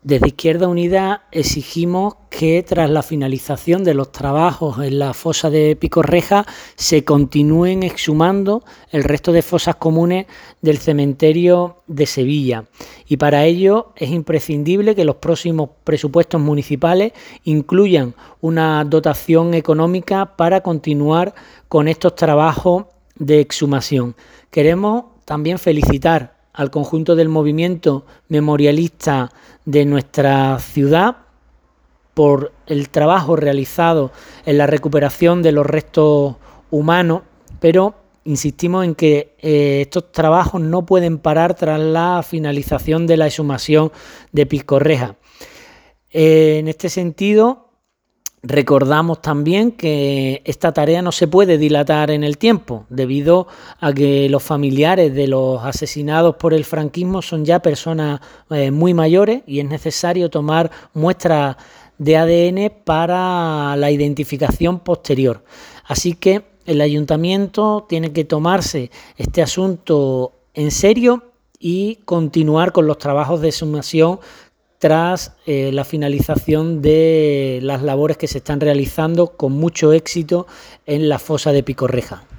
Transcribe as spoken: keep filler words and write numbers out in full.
Desde Izquierda Unida exigimos que tras la finalización de los trabajos en la fosa de Picorreja se continúen exhumando el resto de fosas comunes del cementerio de Sevilla, y para ello es imprescindible que los próximos presupuestos municipales incluyan una dotación económica para continuar con estos trabajos de exhumación. Queremos también felicitar al conjunto del movimiento memorialista de nuestra ciudad por el trabajo realizado en la recuperación de los restos humanos, pero insistimos en que eh, estos trabajos no pueden parar tras la finalización de la exhumación de Picorreja. Eh, en este sentido, recordamos también que esta tarea no se puede dilatar en el tiempo, debido a que los familiares de los asesinados por el franquismo son ya personas eh, muy mayores y es necesario tomar muestras de A D N para la identificación posterior. Así que el ayuntamiento tiene que tomarse este asunto en serio y continuar con los trabajos de exhumación tras eh, la finalización de las labores que se están realizando con mucho éxito en la fosa de Picorreja.